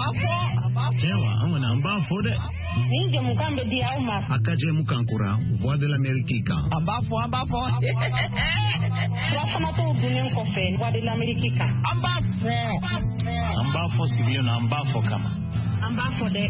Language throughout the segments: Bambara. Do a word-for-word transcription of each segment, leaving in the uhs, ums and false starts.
Tiens, on a un bas fode. Ninja mukambe diauma. Akaje mukankura, voix de l'Amérique. Un bas fo, un bas fo. Wasama to bunen kofe, voix de l'Amérique. Un bas fo. Un bas fo civil, un bas fo kama. Un bas fode.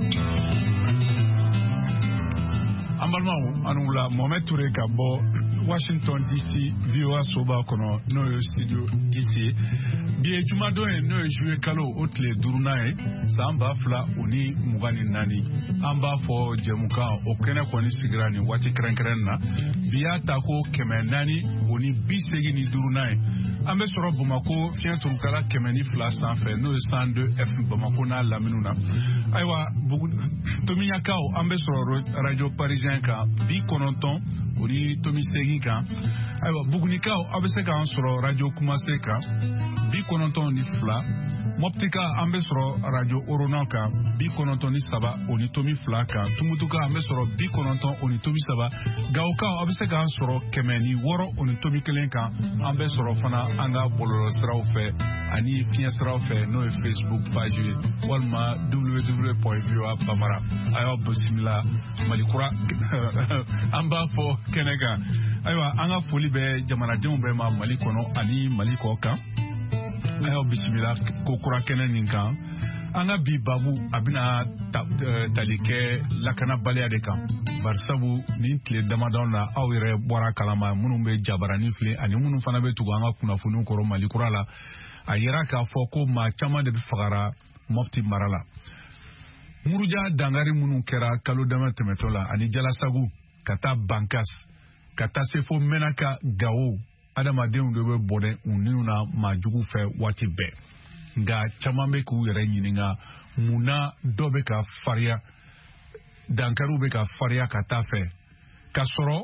Ambalma anula Mohamed Touré Gabo Washington D C V O A soba kono no studio giti bi jumado en no jouer kalo otle durunae samba fla oni mugani nani amba fo jemuka okene koni sigrani wati krenkrenna biya tako kemenani oni bisegi ni durunae ambe soro Bamako fientu kala kemeni fla sanfe no cent deux F Bamako na laminuna aywa bugu tomiya kao ambe soro radio parisien ka bi kononton ori tomi segi kan aywa bugunika abese kan soro radio kumase ka bi kononton ni fla moptika ambe soro radio orona ka bi kononton ni saba oni tomi fla ka tumutuka ambe soro bi kononton oni tomi saba gauka abese kan soro kemeni woro oni tomi kelen kan ambe soro fana anga boloro sraw fe ani fien sraw fe no Facebook page walma w w w point v o a bamara ayo bosimila malikura amba fo kenega aywa anga foli be jamana denw be ma Mali kono ani Mali ko kan ayo bisimila ko kura kenen ninkan anga bi babu abina talike lakana balya de kan barsabu ni tle damadon na awire bora kalama munu be jabarani fle ani munu fana be tugo anga kuna funu koro Mali kura la ayira ka foko ma chama de fagara mofti marala muruja dangari munu kera kalo dama temetola ani jala sagu kata bankas kata sefo menaka gawo adama denw de be bone unina majugu fe wati be nga chamambe ku yere nyininga muna dobe ka faria dankaru be ka faria kata fe kasoro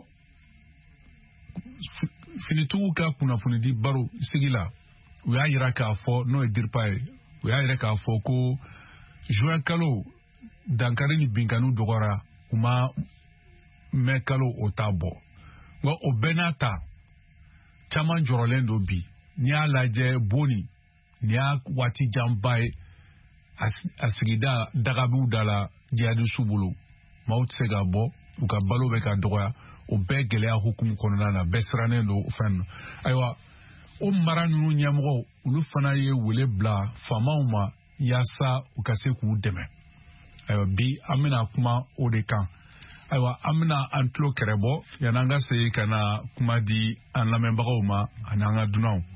finitu ka kuna funidi baro sigila uya yira ka fo no edirpae uya yira ka fo ko juin kalo dankari ni binkanu dogora uma mekalo otabo ngo obenata chama jorolendo bi ni alaje boni ni wati jambai asigida dagabu dala diadu subulu maut sega bo uka balo beka dogoya obegele a hukum konona na besrane no fen aywa o maranu nyamgo ulu fana ye wele bla famauma yasa ukase ku deme aywa bi amina kuma odekan aywa amina antlo kerebo yananga se kana kuma di an lamembago ma ananga dunau